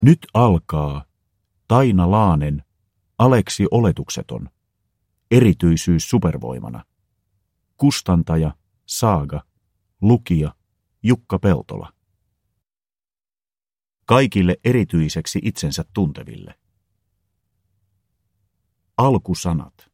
Nyt alkaa Taina Laanen Aleksi Oletukseton. Erityisyys supervoimana. Kustantaja, saaga, lukija, Jukka Peltola. Kaikille erityiseksi itsensä tunteville. Alkusanat.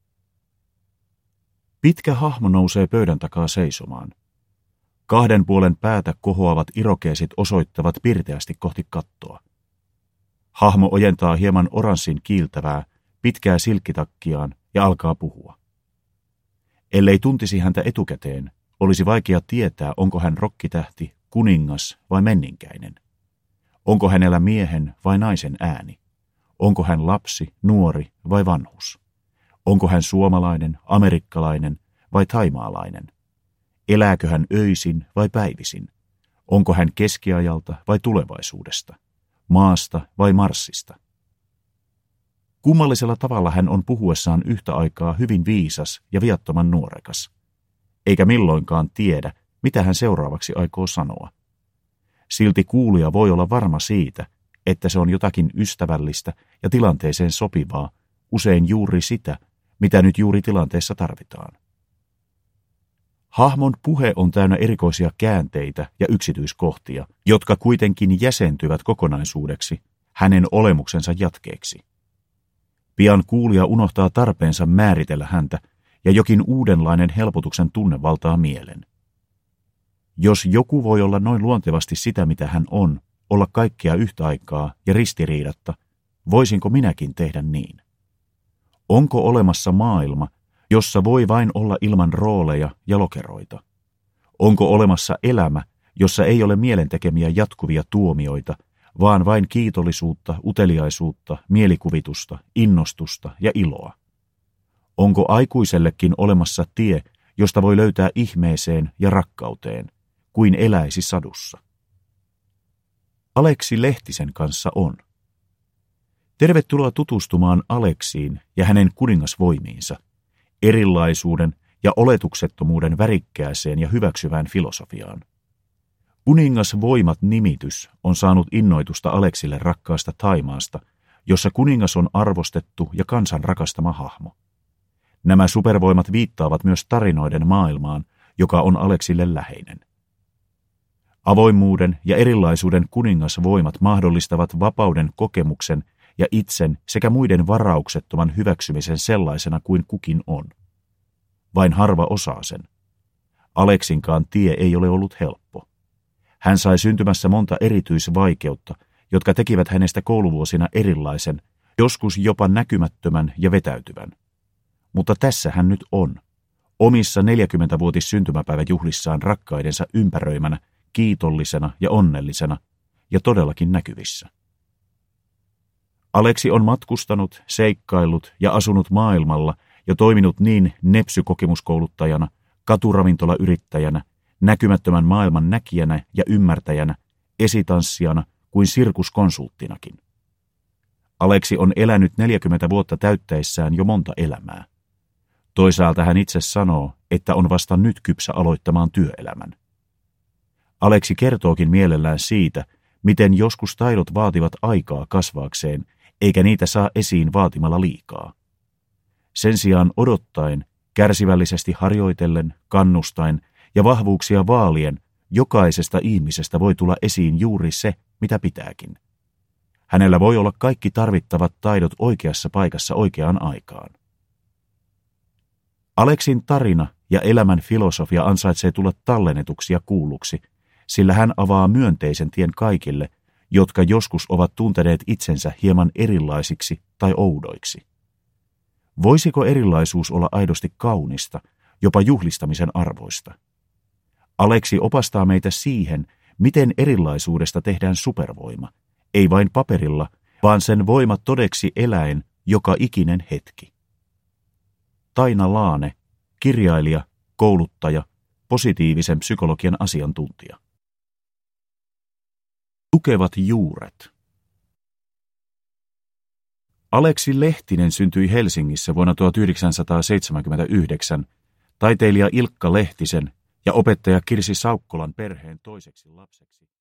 Pitkä hahmo nousee pöydän takaa seisomaan. Kahden puolen päätä kohoavat irokeesit osoittavat pirteästi kohti kattoa. Hahmo ojentaa hieman oranssin kiiltävää, pitkää silkkitakkiaan ja alkaa puhua. Ellei tuntisi häntä etukäteen, olisi vaikea tietää, onko hän rokkitähti, kuningas vai menninkäinen. Onko hänellä miehen vai naisen ääni? Onko hän lapsi, nuori vai vanhus? Onko hän suomalainen, amerikkalainen vai thaimaalainen? Elääkö hän öisin vai päivisin? Onko hän keskiajalta vai tulevaisuudesta? Maasta vai Marsista? Kummallisella tavalla hän on puhuessaan yhtä aikaa hyvin viisas ja viattoman nuorekas. Eikä milloinkaan tiedä, mitä hän seuraavaksi aikoo sanoa. Silti kuulija voi olla varma siitä, että se on jotakin ystävällistä ja tilanteeseen sopivaa, usein juuri sitä, mitä nyt juuri tilanteessa tarvitaan. Hahmon puhe on täynnä erikoisia käänteitä ja yksityiskohtia, jotka kuitenkin jäsentyvät kokonaisuudeksi hänen olemuksensa jatkeeksi. Pian kuulija unohtaa tarpeensa määritellä häntä ja jokin uudenlainen helpotuksen tunne valtaa mielen. Jos joku voi olla noin luontevasti sitä, mitä hän on, olla kaikkea yhtä aikaa ja ristiriidatta, voisinko minäkin tehdä niin? Onko olemassa maailma, jossa voi vain olla ilman rooleja ja lokeroita? Onko olemassa elämä, jossa ei ole mielentekemiä jatkuvia tuomioita, vaan vain kiitollisuutta, uteliaisuutta, mielikuvitusta, innostusta ja iloa? Onko aikuisellekin olemassa tie, josta voi löytää ihmeeseen ja rakkauteen, kuin eläisi sadussa? Aleksi Lehtisen kanssa on. Tervetuloa tutustumaan Aleksiin ja hänen kuningasvoimiinsa, erilaisuuden ja oletuksettomuuden värikkääseen ja hyväksyvään filosofiaan. Kuningasvoimat-nimitys on saanut innoitusta Aleksille rakkaasta Thaimaasta, jossa kuningas on arvostettu ja kansan rakastama hahmo. Nämä supervoimat viittaavat myös tarinoiden maailmaan, joka on Aleksille läheinen. Avoimuuden ja erilaisuuden kuningasvoimat mahdollistavat vapauden kokemuksen ja itsen sekä muiden varauksettoman hyväksymisen sellaisena kuin kukin on. Vain harva osaa sen. Aleksinkaan tie ei ole ollut helppo. Hän sai syntymässä monta erityisvaikeutta, jotka tekivät hänestä kouluvuosina erilaisen, joskus jopa näkymättömän ja vetäytyvän. Mutta tässä hän nyt on, omissa 40-vuotis syntymäpäiväjuhlissaan rakkaidensa ympäröimänä, kiitollisena ja onnellisena, ja todellakin näkyvissä. Aleksi on matkustanut, seikkaillut ja asunut maailmalla ja toiminut niin nepsykokemuskouluttajana, katuravintolayrittäjänä, näkymättömän maailman näkijänä ja ymmärtäjänä, esitanssijana kuin sirkuskonsulttinakin. Aleksi on elänyt 40 vuotta täyttäessään jo monta elämää. Toisaalta hän itse sanoo, että on vasta nyt kypsä aloittamaan työelämän. Aleksi kertookin mielellään siitä, miten joskus taidot vaativat aikaa kasvaakseen, eikä niitä saa esiin vaatimalla liikaa. Sen sijaan odottaen, kärsivällisesti harjoitellen, kannustain ja vahvuuksia vaalien, jokaisesta ihmisestä voi tulla esiin juuri se, mitä pitääkin. Hänellä voi olla kaikki tarvittavat taidot oikeassa paikassa oikeaan aikaan. Aleksin tarina ja elämän filosofia ansaitsee tulla tallennetuksi ja kuulluksi, sillä hän avaa myönteisen tien kaikille, jotka joskus ovat tunteneet itsensä hieman erilaisiksi tai oudoiksi. Voisiko erilaisuus olla aidosti kaunista, jopa juhlistamisen arvoista? Aleksi opastaa meitä siihen, miten erilaisuudesta tehdään supervoima, ei vain paperilla, vaan sen voima todeksi eläen joka ikinen hetki. Taina Laane, kirjailija, kouluttaja, positiivisen psykologian asiantuntija. Tukevat juuret. Aleksi Lehtinen syntyi Helsingissä vuonna 1979 taiteilija Ilkka Lehtisen ja opettaja Kirsi Saukkolan perheen toiseksi lapseksi.